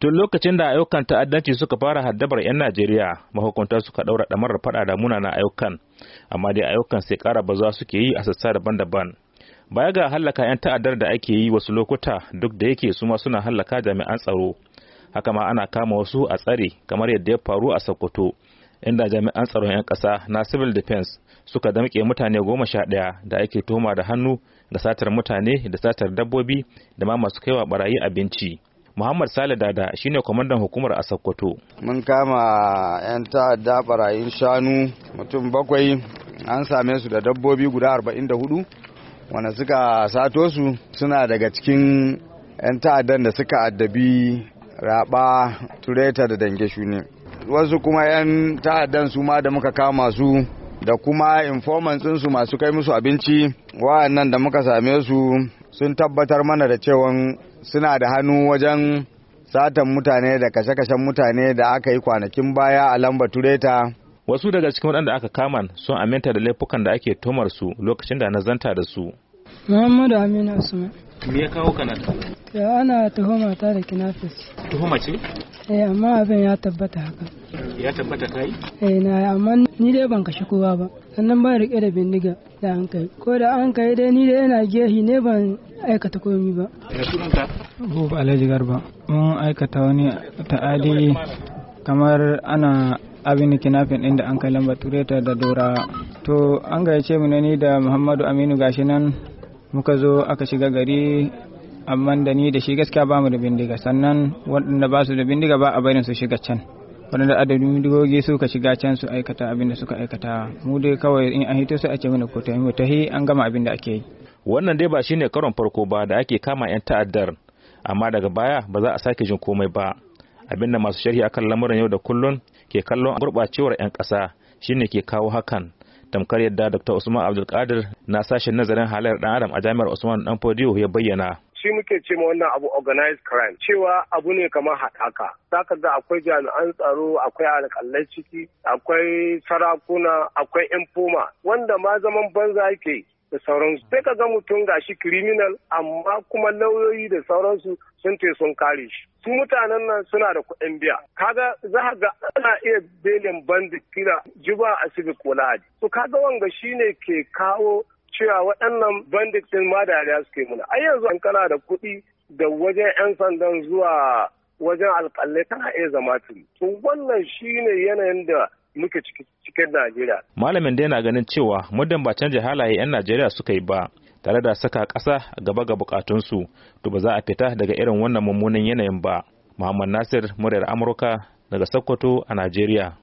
Tun lokacin da ayyukan ta'addanci suka fara haddabar 'yan Najeriya, mahukunta suka ɗaura ɗamarar faɗa da munanan ayyukan, amma dai ayyukan sai ƙara bazuwa suke yi a sassa daban-daban. Baya ga hallaka 'yan ta'addar da ake yi wasu lokuta duk da yake su ma suna hallaka jami'an tsaro. Haka ma ana kama wasu a tsare kamar yadda ya faru a Sokoto, inda jami'an tsaron 'yan ƙasa na Civil Defense suka damƙe mutane 11 da ake tuhuma da hannu da satar mutane da satar dabbobi da ma masu kaiwa barayi abinci. Muhammad Sale Dada shine kwamandan hukumar a Sokoto. Mun kama 'yan ta'adda barayin shanu mutum 7, an same su da dabbobi guda 44 wanda suka sato su suna daga cikin 'yan ta'addan da suka addabi Raba, Tureta da Dange Shuni. Wasu kuma 'yan ta'addan su ma da muka kama su da kuma informants su masu kai musu abinci, wa'annan da muka same su sun tabbatar mana da cewa suna da hannu wajen satan mutane da kashe-kashen mutane da aka yi kwanakin baya a Lamba Tureta. Wasu daga cikin waɗanda aka kama sun aminta da laifukan da ake tuhumar su lokacin da na zanta da su. Muhammadu Aminu Usman. Me ya kawo kana? Ya ana tuhuma ta da kinafis. Tuhuma ce? Amma abin ya tabbata haka. Ya tabbata kai? Na amma ni dai ban kashe kowa ba. Sannan ba rike da bindiga da an kai. Ko da an kai dai ni dai ina gehi ne ban aikata komai ba. Ya sunanka? Bubu Alhaji Garba. Mun aikata wani ta'adi kamar ana abin kinafin ɗin da an kai Lamba Tureta da Dora. To an gayyace mu ne ni da Muhammadu Aminu gashi nan muka zo aka shiga gari, amma da ni da shi gaskiya ba mu da bindiga, sannan waɗanda ba su da bindiga ba a barin su shiga can, waɗanda adadin bindigogi suka shiga can su aikata abin da suka aikata. Mu dai kawai in an hito sai a ce mana ko tahi an gama abin da ake yi. Wannan dai ba shine karon farko ba da ake kama 'yan ta'addar, amma daga baya ba za a sake jin komai ba. Abin da masu sharhi akan lamuran yau da kullun ke kallon gurɓacewar 'yan ƙasa shine ke kawo hakan, tamkar yadda Dr. Usman Abdulkadir na sashen nazarin halayyar ɗan adam a Jami'ar Usman Dan Fodiyo ya bayyana. Shi muke ce ma wannan abu organized crime, cewa abu ne kamar haɗaka. Zaka ga akwai jami'an tsaro, akwai alƙalai ciki, akwai sarakuna, akwai infoma, wanda ma zaman banza yake da sauransu. Sai ka ga mutum gashi criminal amma kuma lauyoyi da sauransu sun ce sun kare shi. Su mutanen nan suna da kuɗin biya. Kaga za ga ana iya belin bandit kira juba a civic ko lahadi. To kaga wanga shine ke kawo cewa waɗannan bandit din ma dariya suke muna. Ai yanzu an kana da kuɗi da wajen 'yan sandan zuwa wajen alƙalai kana iya zama tuni. To wannan shine yanayin da muke cikin Najeriya. Malamin dai na ganin cewa muddin ba canja halaye 'yan Najeriya suka yi ba, tare da saka ƙasa gaba ga bukatunsu, to ba za a fita daga irin wannan mummunan yanayin ba. Muhammad Nasir, muryar Amurka daga Sokoto a Najeriya.